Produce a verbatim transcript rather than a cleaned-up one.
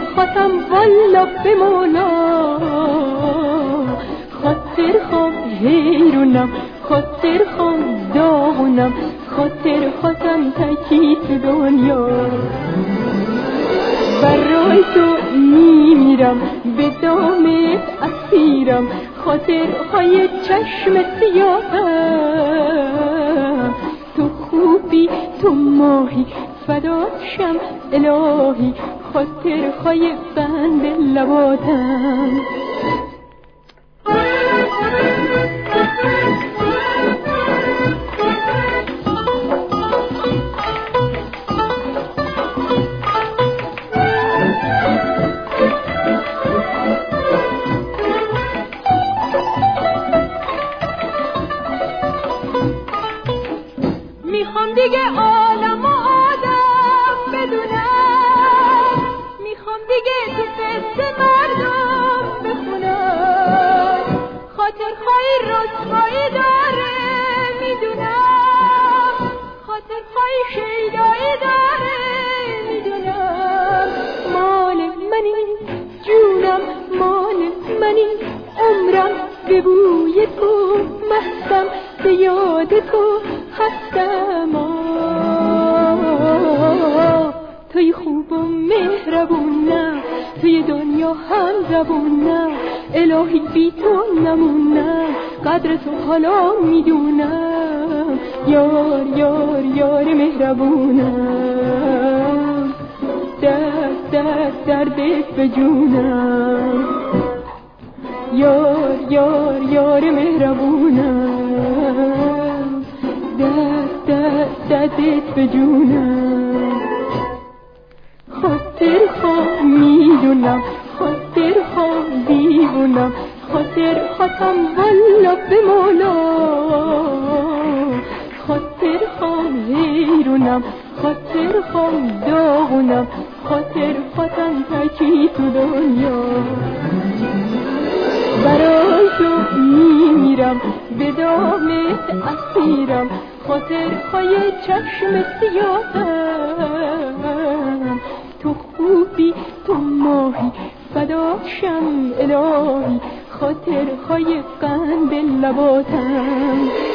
خاتم والا به مولا خاطر خام حیرونم خاطر خام داغونم خاطر خاتم تکی تو دنیا برای تو میمیرم به دامت اسیرم خاطرهای چشم سیاهم تو خوبی تو ماهی فداشم الهی خاطرهای بند لباتم میخوام دیگه عالم و آدم بدونم میخوام دیگه تو فست مردم بخونم خاطرهای رسوایی داره میدونم خاطرهای شیدایی داره میدونم مال منی جونم مال منی عمرم به بوی تو مستم به یاد تو هستم آه توی خوب و مهربونم توی دنیا هم زبونم الهی بی تو نمونم قدر تو حالا میدونم یار یار یار مهربونم دست دست دردت به جونم یار یار یار مهربونم دست دست دردت به جونم خاطر خواه میدونم خاطر خواه دیوونم خاطر خاتم والا به مولا خاطر خواه حیرونم خاطر خواه داغونم خاطر خاتم تکی تو دنیا برای تو میمیرم به دامت اسیرم خاطرهای چشم سیاهم تو خوبی تو ماهی فداشم الهی خاطرهای قند لباتم